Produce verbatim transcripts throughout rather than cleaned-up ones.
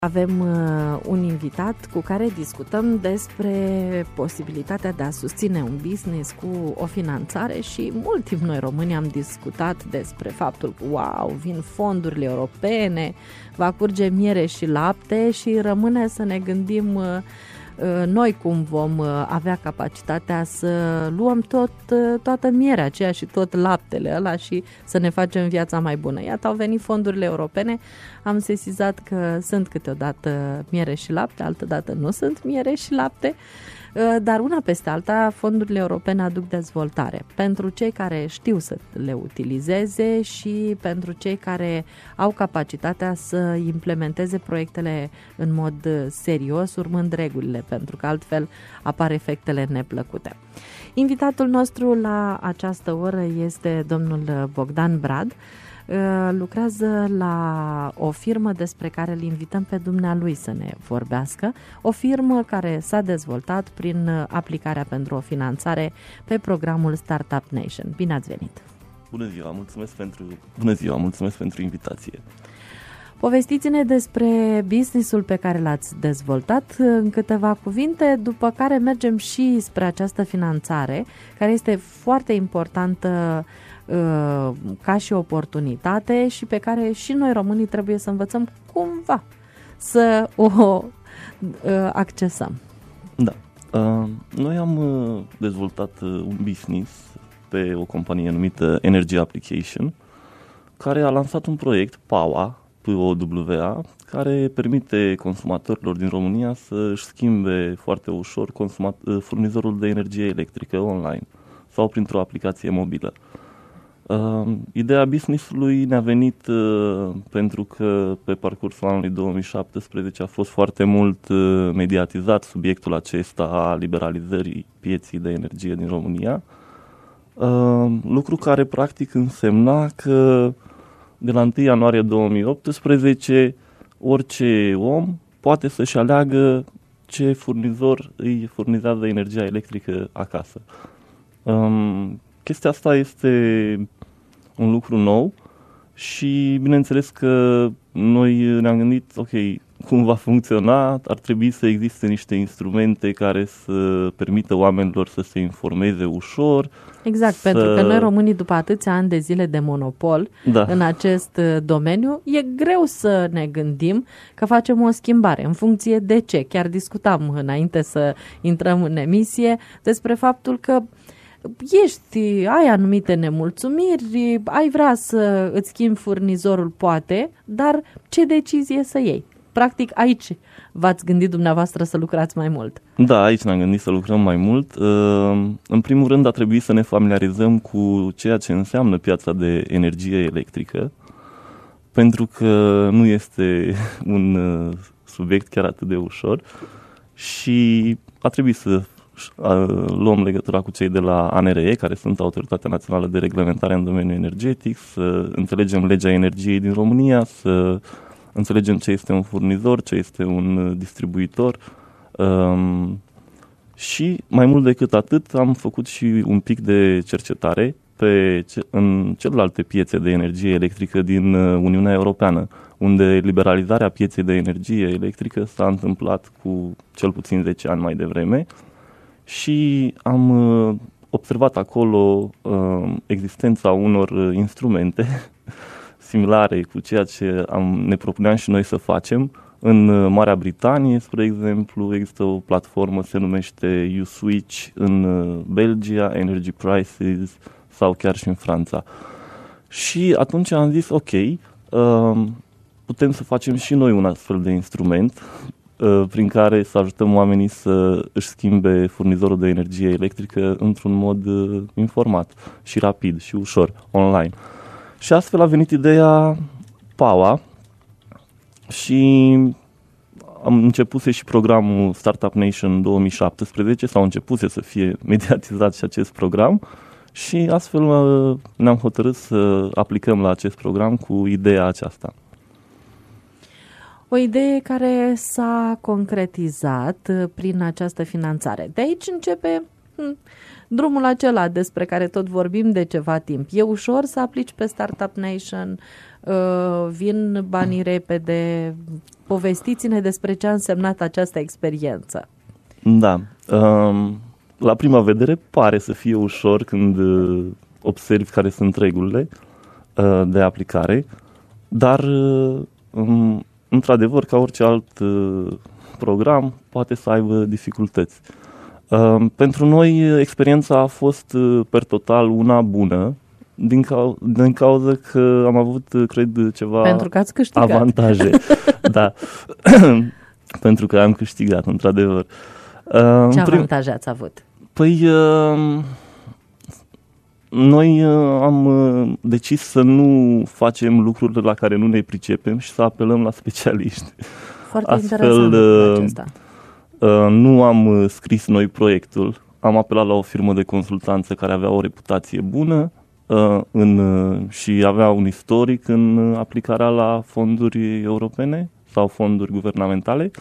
Avem uh, un invitat cu care discutăm despre posibilitatea de a susține un business cu o finanțare și mult timp noi români am discutat despre faptul că wow, vin fondurile europene, va curge miere și lapte și rămâne să ne gândim uh, noi cum vom avea capacitatea să luăm tot, toată mierea aceea și tot laptele ăla și să ne facem viața mai bună. Iată, au venit fondurile europene, am sesizat că sunt câteodată miere și lapte, altădată nu sunt miere și lapte, dar una peste alta, fondurile europene aduc dezvoltare pentru cei care știu să le utilizeze și pentru cei care au capacitatea să implementeze proiectele în mod serios, urmând regulile, pentru că altfel apar efectele neplăcute. Invitatul nostru la această oră este domnul Bogdan Brad. Lucrează la o firmă despre care îl invităm pe dumnealui să ne vorbească, o firmă care s-a dezvoltat prin aplicarea pentru o finanțare pe programul Startup Nation. Bine ați venit! Bună ziua, mulțumesc pentru, bună ziua, mulțumesc pentru invitație! Povestiți-ne despre businessul pe care l-ați dezvoltat în câteva cuvinte, după care mergem și spre această finanțare, care este foarte importantă ca și oportunitate și pe care și noi românii trebuie să învățăm cumva să o accesăm. Da. Noi am dezvoltat un business pe o companie numită Energy Application, care a lansat un proiect P O W A, P O W A, care permite consumatorilor din România să își schimbe foarte ușor furnizorul de energie electrică online sau printr-o aplicație mobilă. Uh, ideea business-ului ne-a venit uh, pentru că pe parcursul anului două mii șaptesprezece a fost foarte mult uh, mediatizat subiectul acesta a liberalizării pieții de energie din România, uh, lucru care practic însemna că de la întâi ianuarie două mii optsprezece orice om poate să-și aleagă ce furnizor îi furnizează energia electrică acasă. Um, Chestia asta este un lucru nou și bineînțeles că noi ne-am gândit, ok, cum va funcționa, ar trebui să existe niște instrumente care să permită oamenilor să se informeze ușor. Exact, să... pentru că noi românii după atâția ani de zile de monopol da. în acest domeniu, e greu să ne gândim că facem o schimbare în funcție de ce. Chiar discutam înainte să intrăm în emisie despre faptul că ești, ai anumite nemulțumiri, ai vrea să îți schimbi furnizorul, poate, dar ce decizie să iei? Practic aici v-ați gândit dumneavoastră să lucrați mai mult. Da, aici ne-am gândit să lucrăm mai mult. În primul rând a trebuit să ne familiarizăm cu ceea ce înseamnă piața de energie electrică, pentru că nu este un subiect chiar atât de ușor și a trebuit să luăm legătura cu cei de la A N R E, care sunt Autoritatea Națională de Reglementare în domeniul energetic, să înțelegem legea energiei din România, să înțelegem ce este un furnizor, ce este un distribuitor um, și mai mult decât atât am făcut și un pic de cercetare pe, în celelalte piețe de energie electrică din Uniunea Europeană, unde liberalizarea pieței de energie electrică s-a întâmplat cu cel puțin zece ani mai devreme. Și am uh, observat acolo uh, existența unor uh, instrumente similare cu ceea ce am, ne propuneam și noi să facem. În uh, Marea Britanie, spre exemplu, există o platformă, se numește U-Switch, în uh, Belgia, Energy Prices sau chiar și în Franța. Și atunci am zis, ok, uh, putem să facem și noi un astfel de instrument prin care să ajutăm oamenii să își schimbe furnizorul de energie electrică într-un mod informat și rapid și ușor, online. Și astfel a venit ideea P O W A și am început și programul Startup Nation două mii șaptesprezece, sau începuse să fie mediatizat și acest program și astfel ne-am hotărât să aplicăm la acest program cu ideea aceasta. O idee care s-a concretizat prin această finanțare. De aici începe drumul acela despre care tot vorbim de ceva timp. E ușor să aplici pe Startup Nation, vin banii repede, povestiți-ne despre ce a însemnat această experiență. Da, la prima vedere pare să fie ușor când observi care sunt regulile de aplicare, dar într-adevăr, ca orice alt program, poate să aibă dificultăți. Pentru noi, experiența a fost per total una bună, din, cau- din cauza că am avut, cred, ceva Pentru că ați câștigat. Avantaje. Da, pentru că am câștigat, într-adevăr. Ce avantaje ați avut? Păi, noi am decis să nu facem lucrurile la care nu ne pricepem și să apelăm la specialiști. Foarte Astfel, interesant acesta. Nu am scris noi proiectul, am apelat la o firmă de consultanță care avea o reputație bună în, și avea un istoric în aplicarea la fonduri europene sau fonduri guvernamentale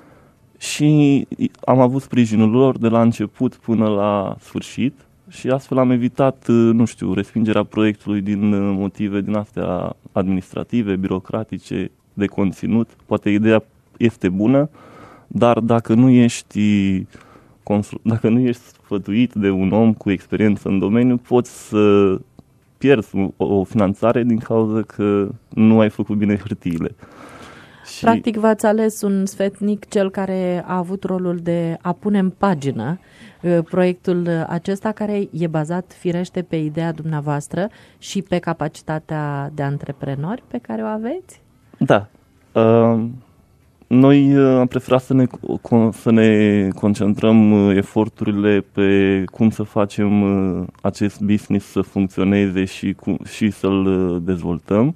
și am avut sprijinul lor de la început până la sfârșit și astfel am evitat, nu știu, respingerea proiectului din motive din astea administrative, birocratice, de conținut. Poate ideea este bună, dar dacă nu ești dacă nu ești sfătuit de un om cu experiență în domeniu, poți să pierzi o finanțare din cauza că nu ai făcut bine hârtiile. Și... Practic v-ați ales un sfetnic, cel care a avut rolul de a pune în pagină proiectul acesta, care e bazat firește pe ideea dumneavoastră și pe capacitatea de antreprenori pe care o aveți? Da. Uh... Noi am preferat să ne, să ne concentrăm eforturile pe cum să facem acest business să funcționeze și, cum, și să-l dezvoltăm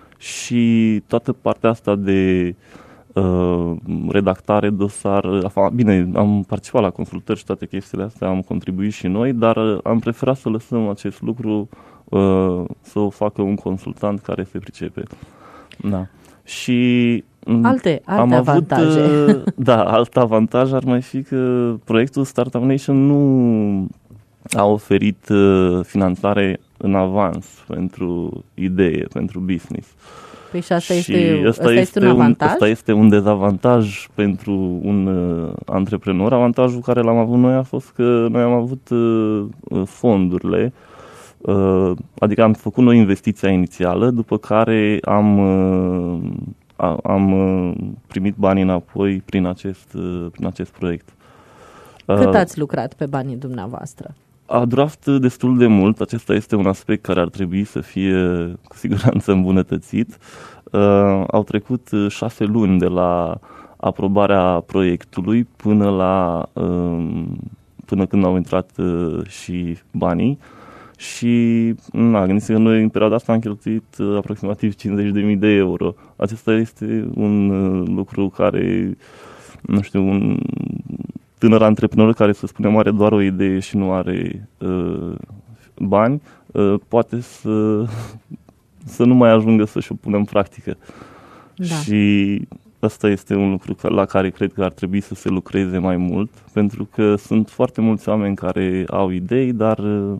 și toată partea asta de uh, redactare, dosar, bine, am participat la consultări și toate chestiile astea, am contribuit și noi, dar am preferat să lăsăm acest lucru uh, să o facă un consultant care se pricepe. Da. Și Alte, alte am avantaje. Avut, da, alt avantaj ar mai fi că proiectul Startup Nation nu a oferit finanțare în avans pentru idee, pentru business. Păi și asta, și este, asta, asta este, este un avantaj? Un, asta este un dezavantaj pentru un uh, antreprenor. Avantajul care l-am avut noi a fost că noi am avut uh, fondurile, uh, adică am făcut noi investiția inițială, după care am... Uh, am primit banii înapoi prin acest, prin acest proiect. Cât ați lucrat pe banii dumneavoastră? A durat destul de mult. Acesta este un aspect care ar trebui să fie cu siguranță îmbunătățit. Au trecut șase luni de la aprobarea proiectului până la până când au intrat și banii. Și, na, gândiți că noi în perioada asta am cheltuit uh, aproximativ cincizeci de mii de euro. Acesta este un uh, lucru care, nu știu, un tânăr antreprenor care, să spunem, are doar o idee și nu are uh, bani, uh, poate să, să nu mai ajungă să-și o pună în practică. Da. Și asta este un lucru la care cred că ar trebui să se lucreze mai mult, pentru că sunt foarte mulți oameni care au idei, dar... Uh,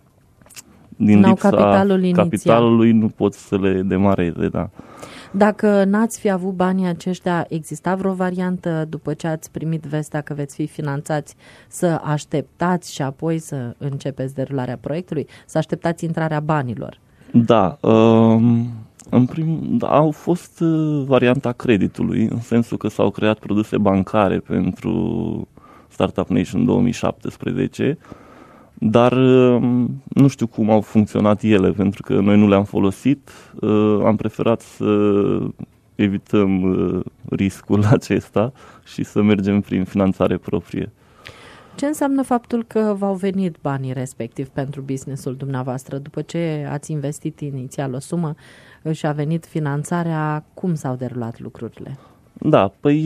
din N-au lipsa capitalul capitalului nu pot să le demareze, da. Dacă n-ați fi avut banii aceștia, exista vreo variantă după ce ați primit vestea că veți fi finanțați să așteptați și apoi să începeți derularea proiectului, să așteptați intrarea banilor? Da, um, în prim, da, au fost uh, varianta creditului, în sensul că s-au creat produse bancare pentru Startup Nation două mii șaptesprezece, dar nu știu cum au funcționat ele, pentru că noi nu le-am folosit. Am preferat să evităm riscul acesta și să mergem prin finanțare proprie. Ce înseamnă faptul că v-au venit banii respectiv pentru business-ul dumneavoastră? După ce ați investit inițial o sumă și a venit finanțarea, cum s-au derulat lucrurile? Da, păi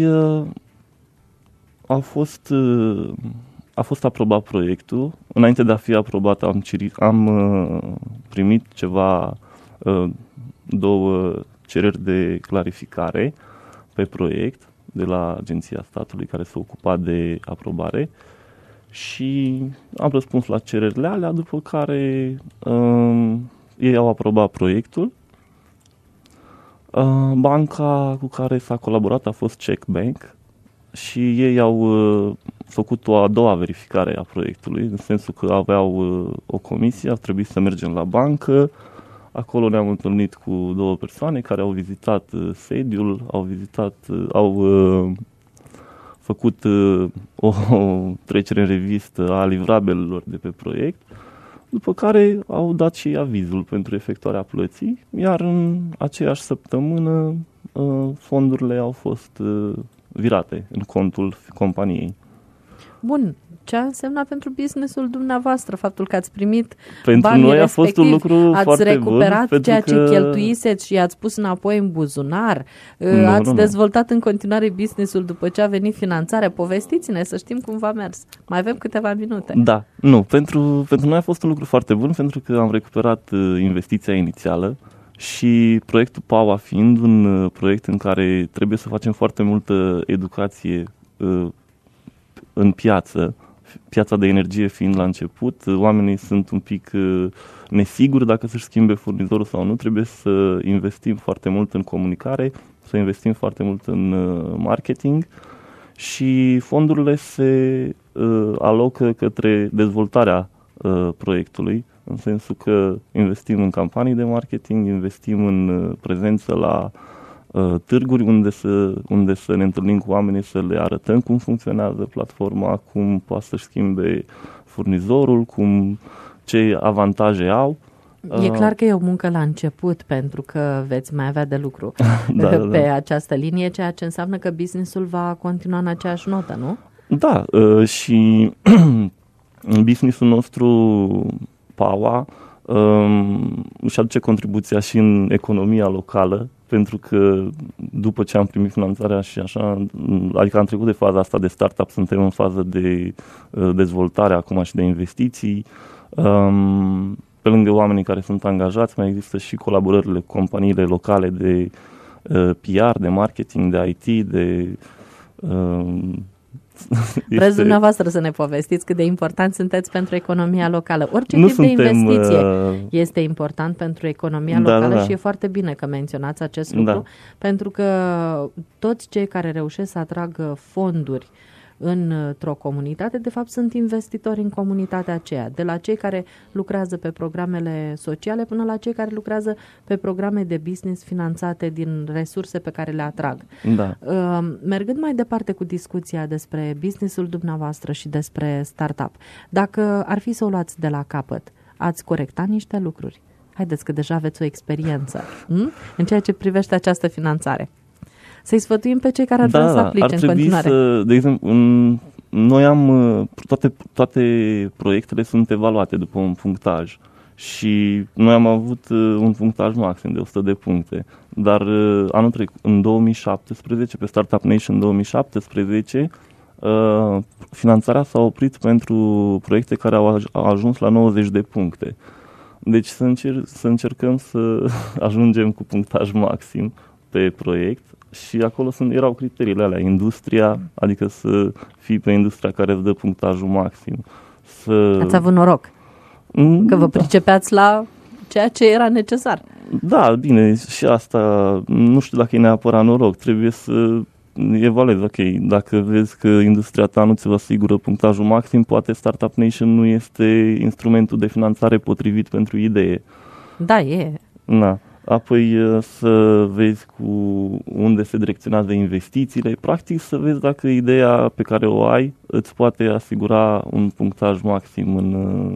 a fost... A fost aprobat proiectul. Înainte de a fi aprobat am, cirit, am uh, primit ceva, uh, două cereri de clarificare pe proiect de la Agenția Statului care se ocupa de aprobare și am răspuns la cererile alea, după care um, ei au aprobat proiectul. Uh, banca cu care s-a colaborat a fost Czech Bank și ei au uh, făcut o a doua verificare a proiectului, în sensul că aveau uh, o comisie, a trebuit să mergem la bancă. Acolo ne-am întâlnit cu două persoane care au vizitat uh, sediul, au vizitat, uh, au uh, făcut uh, o, o trecere în revistă a livrabelelor de pe proiect, după care au dat și avizul pentru efectuarea plății, iar în aceeași săptămână uh, fondurile au fost uh, virate în contul companiei. Bun. Ce a însemnat pentru business-ul dumneavoastră faptul că ați primit pentru banii noi a fost respectiv, un lucru ați foarte recuperat bun, ceea că... ce cheltuiseți și i-ați pus înapoi în buzunar? Nu, ați nu, dezvoltat nu. în continuare business-ul după ce a venit finanțarea? Povestiți-ne să știm cum v-a mers. Mai avem câteva minute. Da, nu, pentru, pentru noi a fost un lucru foarte bun pentru că am recuperat investiția inițială și proiectul PAUA fiind un proiect în care trebuie să facem foarte multă educație în piață, piața de energie fiind la început, oamenii sunt un pic nesiguri dacă să-și schimbe furnizorul sau nu, trebuie să investim foarte mult în comunicare, să investim foarte mult în marketing și fondurile se alocă către dezvoltarea proiectului, în sensul că investim în campanii de marketing, investim în prezență la târguri unde să, unde să ne întâlnim cu oamenii, să le arătăm cum funcționează platforma, cum poate să-și schimbe furnizorul, cum, ce avantaje au. E clar că e o muncă la început pentru că veți mai avea de lucru da, pe da, da. această linie, ceea ce înseamnă că business-ul va continua în aceeași notă, nu? Da, și business-ul nostru, PAUA, își aduce contribuția și în economia locală, pentru că după ce am primit finanțarea și așa, adică am trecut de faza asta de startup, suntem în fază de dezvoltare acum și de investiții. Pe lângă oamenii care sunt angajați, mai există și colaborările cu companiile locale de P R, de marketing, de I T, de... Vreți este... dumneavoastră să ne povestiți cât de important sunteți pentru economia locală. Orice nu tip suntem, de investiție uh... este important pentru economia da, locală da, da. și e foarte bine că menționați acest lucru, da. pentru că toți cei care reușesc să atragă fonduri într-o comunitate, de fapt sunt investitori în comunitatea aceea, de la cei care lucrează pe programele sociale până la cei care lucrează pe programe de business finanțate din resurse pe care le atrag. Da. Mergând mai departe cu discuția despre businessul dumneavoastră și despre startup, dacă ar fi să o luați de la capăt, ați corecta niște lucruri. Haideți că deja aveți o experiență hm? în ceea ce privește această finanțare. Să-i sfătuim pe cei care ar da, vrea să aplice ar în trebui continuare. Să, de exemplu, în, noi am, toate, toate proiectele sunt evaluate după un punctaj și noi am avut un punctaj maxim de o sută de puncte, dar anul trecut, în două mii șaptesprezece, pe Startup Nation două mii șaptesprezece, finanțarea s-a oprit pentru proiecte care au ajuns la nouăzeci de puncte. Deci să, încer- să încercăm să ajungem cu punctaj maxim pe proiect. Și acolo sunt, erau criteriile alea, industria, adică să fii pe industria care îți dă punctajul maxim. Să... Ați avut noroc, mm, că vă da. pricepeați la ceea ce era necesar. Da, bine, și asta, nu știu dacă e neapărat noroc, trebuie să evaluezi, ok, dacă vezi că industria ta nu ți vă asigură punctajul maxim, poate Startup Nation nu este instrumentul de finanțare potrivit pentru idee. Da, e. Da. Apoi să vezi cu unde se direcționează investițiile, practic să vezi dacă ideea pe care o ai îți poate asigura un punctaj maxim în,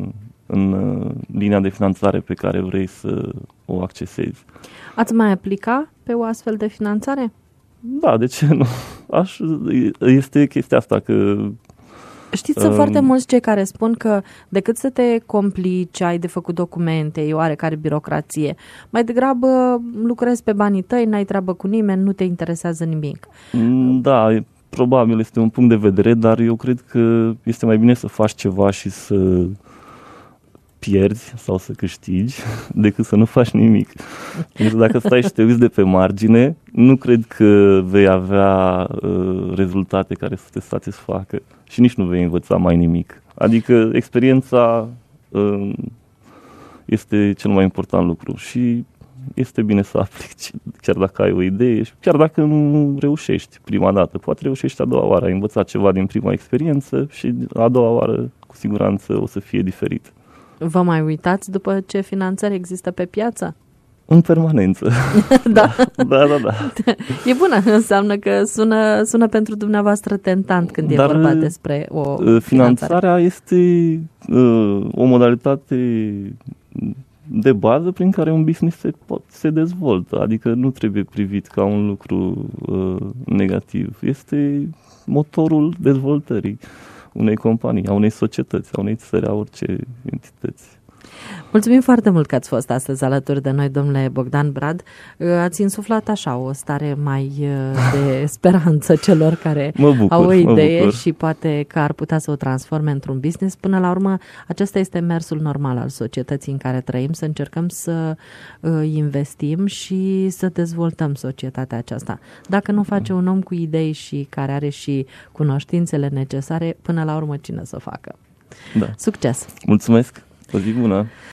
în linia de finanțare pe care vrei să o accesezi. Ați mai aplica pe o astfel de finanțare? Da, de ce nu? Aș, este chestia asta că... Știți, sunt um, foarte mulți cei care spun că decât să te complici, ai de făcut documente, e oarecare birocrație, mai degrabă lucrezi pe banii tăi, n-ai treabă cu nimeni, nu te interesează nimic. Da, probabil este un punct de vedere, dar eu cred că este mai bine să faci ceva și să pierzi sau să câștigi decât să nu faci nimic. Deci dacă stai și te uiți de pe margine, nu cred că vei avea uh, rezultate care să te satisfacă și nici nu vei învăța mai nimic. Adică experiența uh, este cel mai important lucru și este bine să aplici chiar dacă ai o idee și chiar dacă nu reușești prima dată. Poate reușești a doua oară, ai învățat ceva din prima experiență și a doua oară cu siguranță o să fie diferit. Vă mai uitați după ce finanțări există pe piață? În permanență. Da. da, da, da. E bună, înseamnă că sună, sună pentru dumneavoastră tentant când Dar, e vorba despre o finanțare. Finanțarea este uh, o modalitate de bază prin care un business se, se dezvoltă. Adică nu trebuie privit ca un lucru uh, negativ. Este motorul dezvoltării unei companii, a unei societăți, a unei țări, a orice entități. Mulțumim foarte mult că ați fost astăzi alături de noi, domnule Bogdan Brad. Ați insuflat așa o stare mai de speranță celor care mă bucur, au o idee mă și poate că ar putea să o transforme într-un business. Până la urmă, acesta este mersul normal al societății în care trăim, să încercăm să investim și să dezvoltăm societatea aceasta. Dacă nu face un om cu idei și care are și cunoștințele necesare, până la urmă cine să o facă? Da. Succes! Mulțumesc! O zi bună!